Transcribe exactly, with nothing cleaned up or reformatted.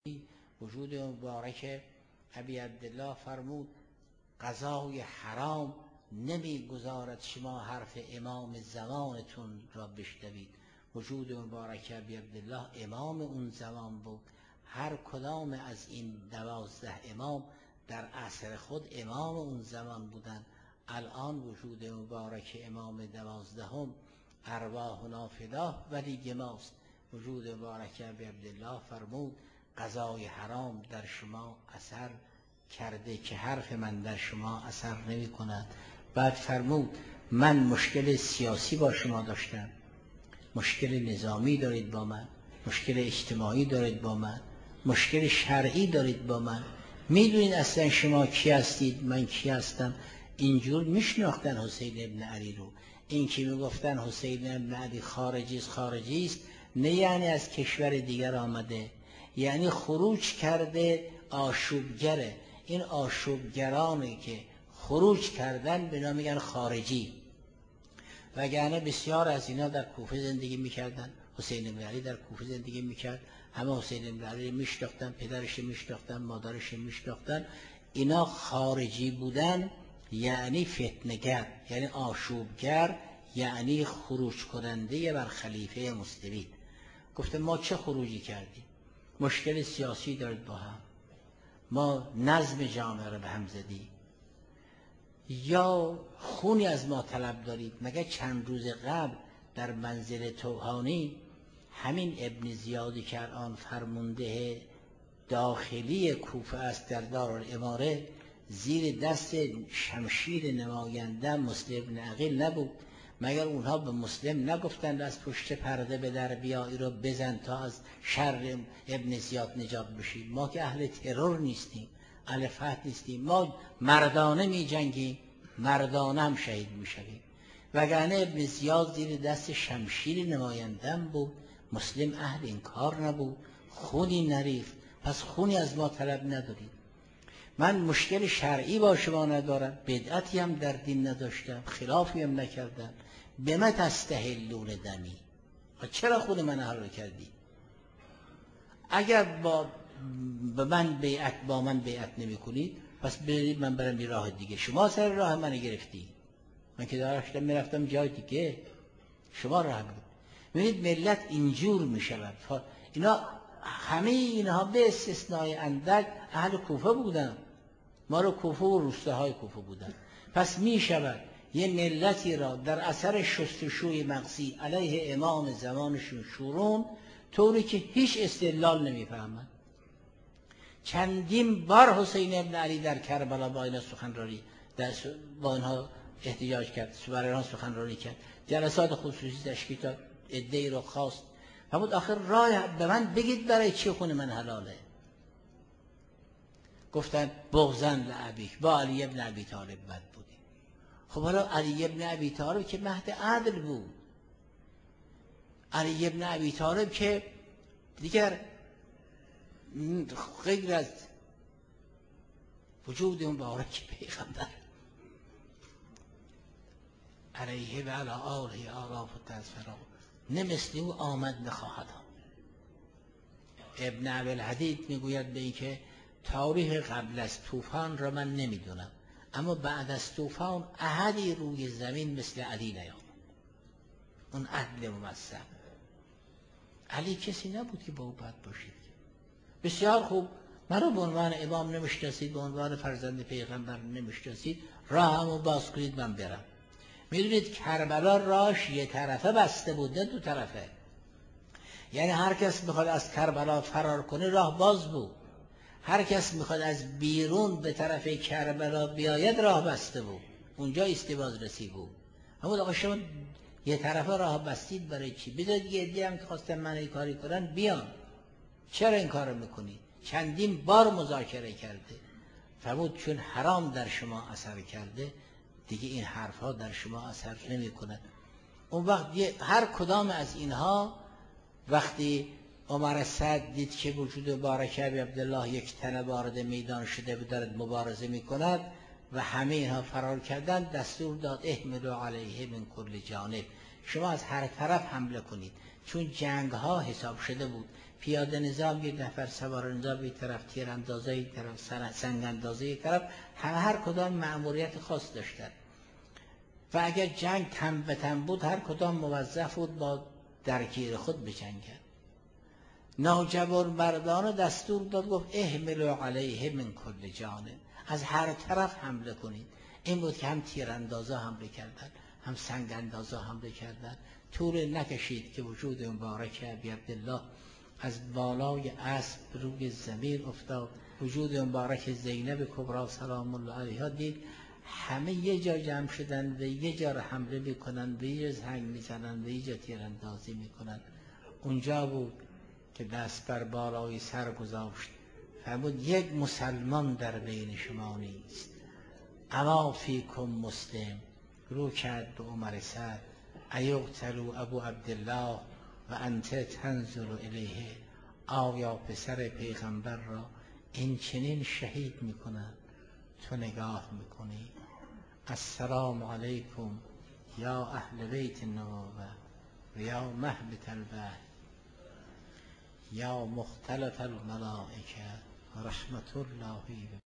وجود مبارک ابی عبدالله فرمود قضای حرام نمیگذارد شما حرف امام زمانتون را بشنوید. وجود مبارک ابی عبدالله امام اون زمان بود. هر کدام از این دوازده امام در عصر خود امام اون زمان بودن. الان وجود مبارک امام دوازدهم ارواحنا فداه ولی ماست. وجود مبارک ابی عبدالله فرمود قضای حرام در شما اثر کرده که حرف من در شما اثر نمی کند. بعد فرمود من مشکل سیاسی با شما داشتم، مشکل نظامی دارید با من، مشکل اجتماعی دارید با من، مشکل شرعی دارید با من. میدونید اصلا شما کی هستید، من کی هستم؟ اینجور میشناختن حسین ابن علی رو. این که میگفتن حسین ابن علی خارجی است خارجی است نه یعنی از کشور دیگر آمده، یعنی خروج کرده آشوبگره. این آشوبگرانی که خروج کردن به نام میگن خارجی. وگرنه بسیار از اینا در کوفه زندگی میکردن. حسین ابن علی در کوفه زندگی میکرد، همه حسین ابن علی میشناختن، پدرش میشناختن، مادرش میشناختن. اینا خارجی بودن یعنی فتنه‌گر، یعنی آشوبگر، یعنی خروج کننده بر خلیفه مسلمین. گفته ما چه خروجی کردیم؟ مشکل سیاسی دارید با هم، ما نظم جامعه رو به هم زدیم، یا خونی از ما طلب دارید؟ مگه چند روز قبل در منزل توهانی همین ابن زیادی که الان فرمانده داخلی کوفه است در دارالاماره زیر دست شمشیر نماینده مسلم بن عقیل نبود؟ مگر اونها به مسلم نگفتند از پشت پرده به در بیایی رو بزن تا از شر ابن زیاد نجات بشید؟ ما که اهل ترور نیستیم، اهل فتح نیستیم، ما مردانه می جنگیم، مردانه هم شهید می شویم. وگرنه ابن زیاد زیر دست شمشیر نماینده بود، مسلم اهل این کار نبود، خونی نریخت. پس خونی از ما طلب ندارید. من مشکل شرعی با شما ندارم، بدعتی هم در دین نداشتم، خلافی هم نکردم. به من تستحلون دمی، چرا خود من حلال کردی؟ اگر با من بیعت با من بیعت نمی کنید پس برید من برم یه راه دیگه. شما سر راه من گرفتی، من که داشتم میرفتم جای دیگه، شما راه بود. ببینید ملت اینجور می شود. اینا همه اینها به استثنای اندک اهل کوفه بودن، ما رو کوفه و روستاهای کوفه بودن. پس می شود یه ملتی را در اثر شستشوی مغزی علیه امام زمانشون شورون، طوری که هیچ استدلال نمیفهمند. چندین بار حسین ابن علی در کربلا با اینا سخنرانی، با اینها احتجاج کرد، برای سخنرانی کرد، جلسات خصوصی تشکیل داد، عده‌ای رو خواست. فرمود آخر راه به من بگید برای چی خون من حلاله؟ گفتن بغضن لعبیک، با علی ابن ابی طالب بد بودی. خب حالا علی ابن ابی طالب که مهد عدل بود، علی ابن ابی طالب که دیگر غیر از وجود مبارک پیغمبر علیه و علی آله آلاف و تزفران نه مثل او آمد نخواهد آمد. ابن عبدالحدید میگوید به این که تاریخ قبل از طوفان را من نمیدونم، اما بعد از طوفان احدی روی زمین مثل علی نیامد. اون عدل ممثل علی کسی نبود که با او بد باشید. بسیار خوب، مرا به عنوان امام نمیشناسید، به عنوان فرزند پیغمبر نمیشناسید، راهمو باز کنید من برم. میدونید کربلا راهش یه طرفه بسته بود، نه دو طرفه. یعنی هر کس میخواد از کربلا فرار کنه راه باز بود، هر کس میخواد از بیرون به طرف کربلا بیاید راه بسته بود، اونجا استیواز رسی بود. همون آقا شما یه طرفه راه بستید برای چی؟ بذارید یه عده هم که خواستن من این کاری کنن بیان. چرا این کارو میکنید؟ چندین بار مذاکره کرده. فرمود چون حرام در شما اثر کرده دیگه این حرفها در شما اثر نمی کند. اون وقت هر کدام از اینها وقتی عمر سعد دید که وجود مبارک ابی عبدالله یک تنه وارد میدان شده و دارد مبارزه می کند و همه اینها فرار کردن، دستور داد احملوا علیه من کل جانب، شما از هر طرف حمله کنید. چون جنگ ها حساب شده بود پیاده نظام یک نفر، سوار نظام یک طرف، تیراندازی یک طرف، سنگ اندازی یک طرف، همه هر کدام مأموریت خاص داشتند و اگر جنگ تن به تن بود هر کدام موظف بود با درگیر خود بجنگند. ناجبر مردانه دستور داد، گفت احملوا علیه من کل جانب، از هر طرف حمله کنید. این بود که هم تیراندازا حمله کردند، هم سنگ اندازا حمله کردند. طول نکشید که وجود مبارک ابی عبدالله از بالای اسب روی زمین افتاد. وجود مبارک زینب کبری سلام الله علیها دید همه یه جا جمع شدن و یه جا را حمله میکنن و یه جا سنگ میزنن و یه جا تیراندازی میکنن. اونجا بود که دست بر بالای سر گذاشت فرمود یک مسلمان در بین شما نیست. اما فیکم مسلم. رو کرد به عمر سعد، ایقتل ابو عبدالله و انت تنظر الیه، آیا پسر پیغمبر را این چنین شهید میکنن تو نگاه میکنی؟ السلام علیکم یا اهل بیت النبوة و یا مهبط الوحی یا مختلط الملائکه و رحمت الله